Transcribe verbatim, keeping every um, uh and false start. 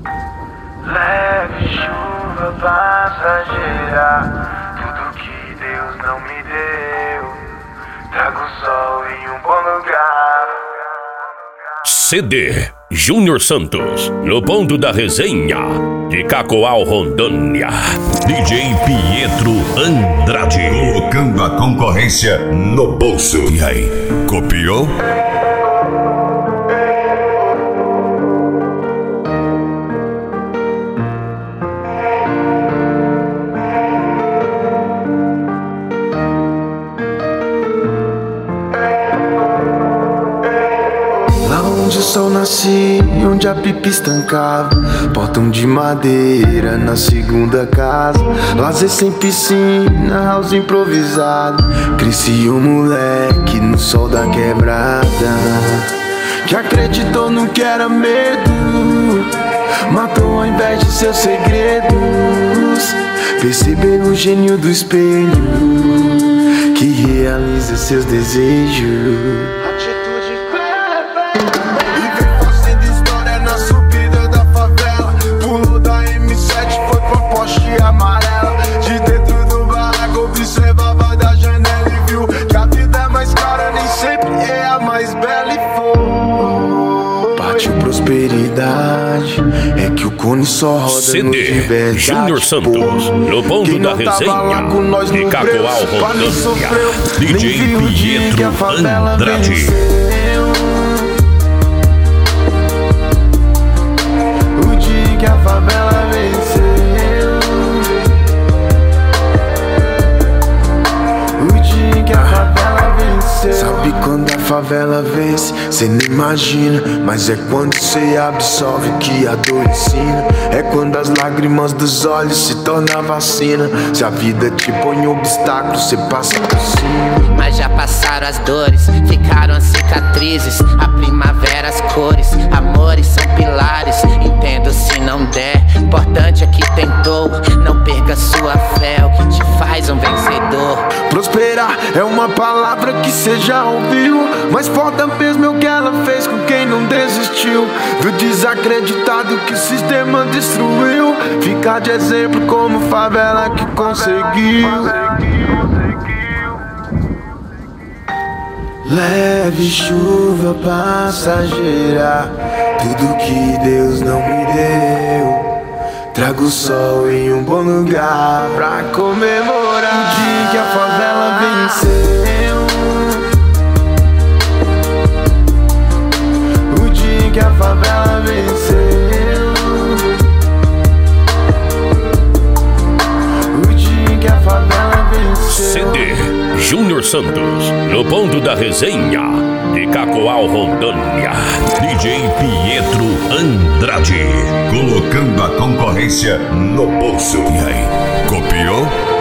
Leve chuva passageira, tudo que Deus não me deu. Trago o sol em um bom lugar. C D Júnior Santos, no ponto da resenha, de Cacoal, Rondônia. D J Pietro Andrade, colocando a concorrência no bolso. E aí, copiou? Onde o sol nascia, onde a pipa estancava, portão de madeira na segunda casa, lazer sem piscina, house improvisado. Cresci um moleque no sol da quebrada, que acreditou no que era medo, matou ao invés de seus segredos. Percebeu o gênio do espelho, que realiza seus desejos. Amarela, de dentro do barraco observava da janela e viu que a vida é mais cara, nem sempre é a mais bela e foi. Partiu prosperidade, é que o cone só roda C no D de verdade. Júnior Santos, no ponto da resenha, de Cacoal, Rondônia. D J Pietro Andrade. O dia que a favela venceu, sabe quando a favela vence, cê nem imagina, mas é quando cê absolve que a dor ensina. É quando as lágrimas dos olhos se tornam vacina. Se a vida te põe obstáculo, cê passa por cima. Mas já passaram as dores, ficaram as cicatrizes, a primavera, as cores, amores são pilares. Entendo se não der, importante é que tentou. Não perca sua fé, é o que te faz um vencedor. Prosperar é uma palavra que cê já ouviu, mas foda mesmo é o que ela fez com quem não desistiu. Viu desacreditado que o sistema destruiu, ficar de exemplo como favela que conseguiu. Leve chuva passageira, tudo que Deus não me deu. Trago o sol em um bom lugar pra comemorar o dia que a favela venceu. O dia que a favela venceu. O dia que a favela venceu. C D Júnior Santos, no ponto da resenha, de Cacoal, Rondônia. D J Pietro Andrade, colocando a concorrência no bolso. E aí, copiou?